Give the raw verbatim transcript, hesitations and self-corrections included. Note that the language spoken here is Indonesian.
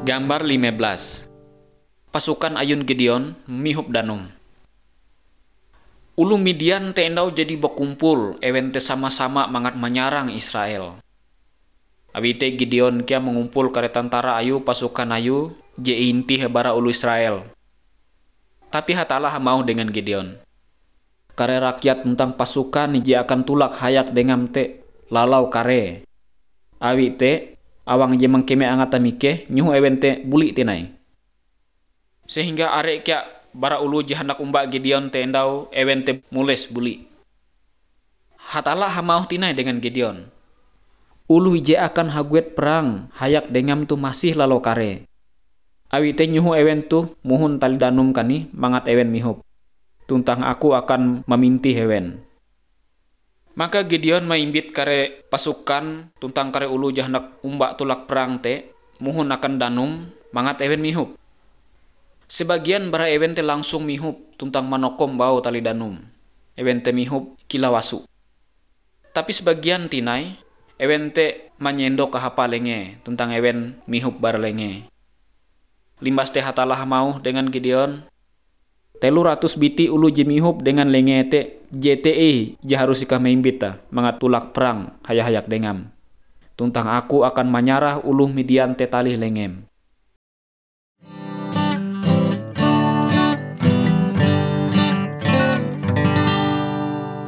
Gambar lima belas. Pasukan ayun Gideon mihop danum. Ulu Midian te endau jadi berkumpul, ewen te sama-sama mangat menyarang Israel. Awite Gideon kia mengumpul kare tentara ayu pasukan ayu je inti hebara ulu Israel. Tapi hatalah mau dengan Gideon. Kare rakyat tentang pasukan je akan tulak hayak dengan te lalau kare. Awi te awang je mengkeme angata mike nyuh ewen te buli tinai. Sehingga arek kia bara ulu je hendak umbak Gideon te endau ewen te mules buli. Hatalah hamau tinai dengan Gideon. Ulu je akan haguet perang hayak dengan tu masih lalau kare. Awi te nyuh ewen tu muhun tali danum kani mangat ewen mihop. Tuntang aku akan meminti hewen. Maka Gideon maimbit kare pasukan tuntang kare ulu je hendak umbak tulak perang te muhun akan danum mangat ewen mihop. Sebagian bara ewen te langsung mihop tuntang manokom bau tali danum. Ewen te mihop kilawasu. Tapi sebagian tinai ewen te manyendo ke hapa lenge tuntang ewen mihop bar lenge. Limbas te hatalah mau dengan Gideon. Telu ratus biti ulu je mihop dengan lenge te J T E je harus ikah maimbita mangat tulak perang hayak-hayak dengam. Tuntang aku akan menyarah ulu Midian te talih lengem.